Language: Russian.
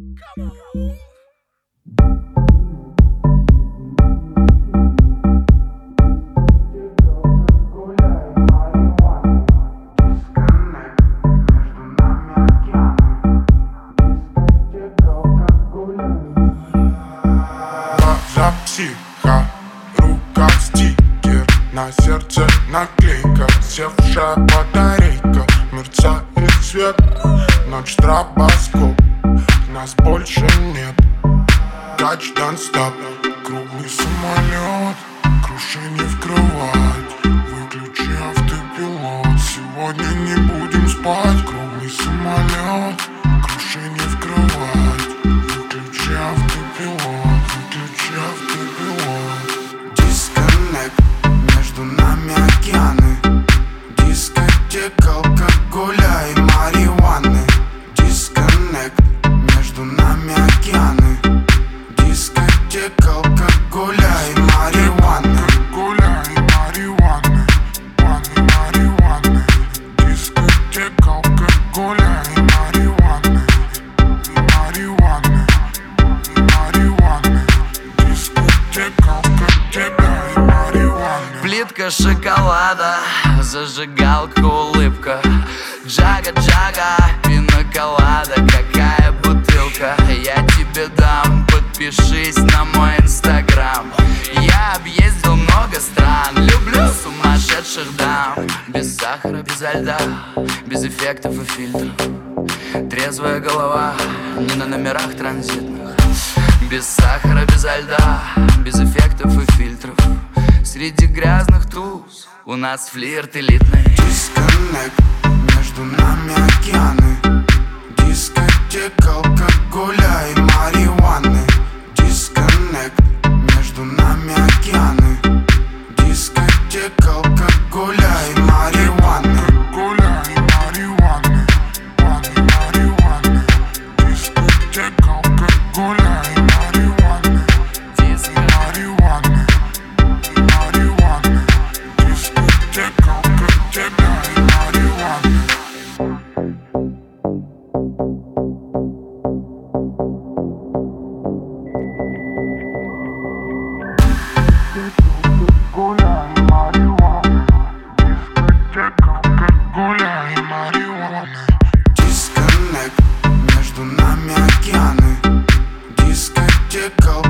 Психа, рука стикер, на сердце наклейка, севшая батарейка, мерцает свет, ночь стробоскоп, нас больше нет. Кач нон-стоп, круглый самолет, крушение в кровать, выключи автопилот, сегодня не будем спать. Круглый самолет, крушение в кровать, выключи автопилот, выключи автопилот. Дисконнект, между нами океаны, дискотека, алкоголя и марихуаны. Дисконнект, между нами океаны, дискотека, алкоголя и марихуаны. Алкоголя и марихуаны, марихуаны. Дискотека, алкоголя и марихуаны, марихуаны, марихуаны. Дискотека, алкоголя и марихуаны. Плитка шоколада, зажигалка, улыбка, джага-джага, пина-колада, какая бутылка. Я тебе дам, подпишись на мой инстаграм. Я объездил много стран, люблю сумасшедших дам. Без сахара, без льда, без эффектов и фильтров. Трезвая голова, не на номерах транзитных. Без сахара, без льда, без эффектов и фильтров. Среди грязных туз у нас флирт элитный. Дисконнект, между нами океаны, дискотека, алкоголя и марихуаны. Дисконнект, между нами океаны, дискотека, алкоголя и марихуаны. Алкоголя и марихуаны, марихуаны. Дискотека, алкоголя и марихуаны, марихуаны, марихуаны. Дискотека, алкоголя и марихуаны. Алкоголя и марихуаны, дискотека, алкоголя и марихуаны. Дисконнект, между нами океаны, дискотека,